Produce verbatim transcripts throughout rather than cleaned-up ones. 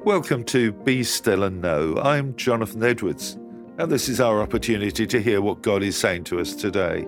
Welcome to Be Still and Know. I'm Jonathan Edwards, and this is our opportunity to hear what God is saying to us today.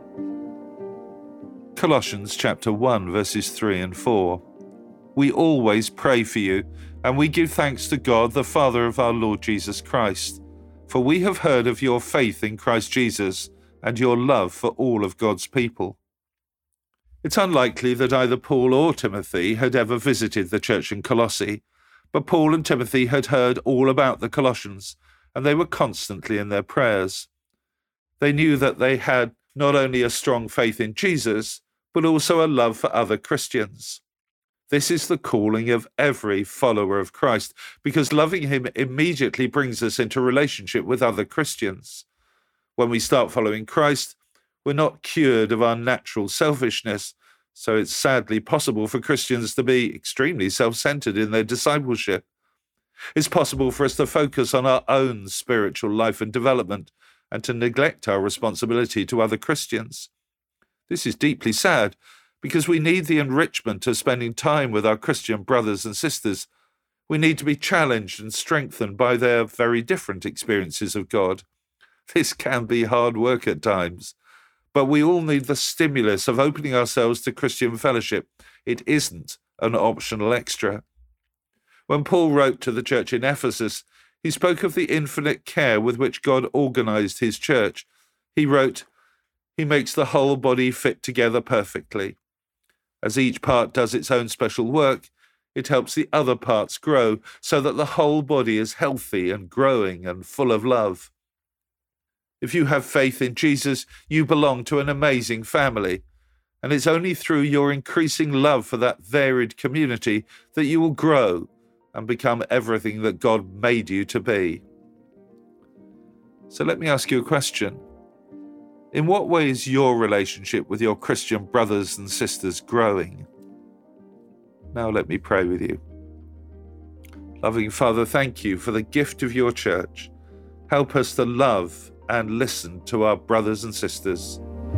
Colossians chapter one, verses three and four. We always pray for you, and we give thanks to God, the Father of our Lord Jesus Christ, for we have heard of your faith in Christ Jesus and your love for all of God's people. It's unlikely that either Paul or Timothy had ever visited the church in Colossae, but Paul and Timothy had heard all about the Colossians, and they were constantly in their prayers. They knew that they had not only a strong faith in Jesus, but also a love for other Christians. This is the calling of every follower of Christ, because loving him immediately brings us into relationship with other Christians. When we start following Christ, we're not cured of our natural selfishness, so it's sadly possible for Christians to be extremely self-centered in their discipleship. It's possible for us to focus on our own spiritual life and development and to neglect our responsibility to other Christians. This is deeply sad because we need the enrichment of spending time with our Christian brothers and sisters. We need to be challenged and strengthened by their very different experiences of God. This can be hard work at times, but we all need the stimulus of opening ourselves to Christian fellowship. It isn't an optional extra. When Paul wrote to the church in Ephesus, he spoke of the infinite care with which God organized his church. He wrote, "He makes the whole body fit together perfectly. As each part does its own special work, it helps the other parts grow so that the whole body is healthy and growing and full of love." If you have faith in Jesus, you belong to an amazing family, and it's only through your increasing love for that varied community that you will grow and become everything that God made you to be. So let me ask you a question. In what way is your relationship with your Christian brothers and sisters growing? Now let me pray with you. Loving Father, thank you for the gift of your church. Help us to love and listen to our brothers and sisters.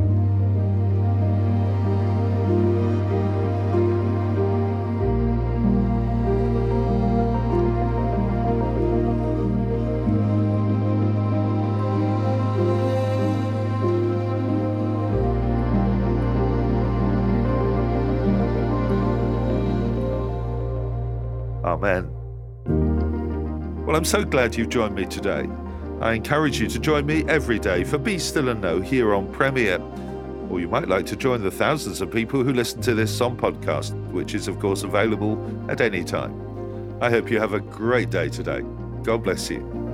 Amen. Well, I'm so glad you've joined me today. I encourage you to join me every day for Be Still and Know here on Premier. Or you might like to join the thousands of people who listen to this on podcast, which is of course available at any time. I hope you have a great day today. God bless you.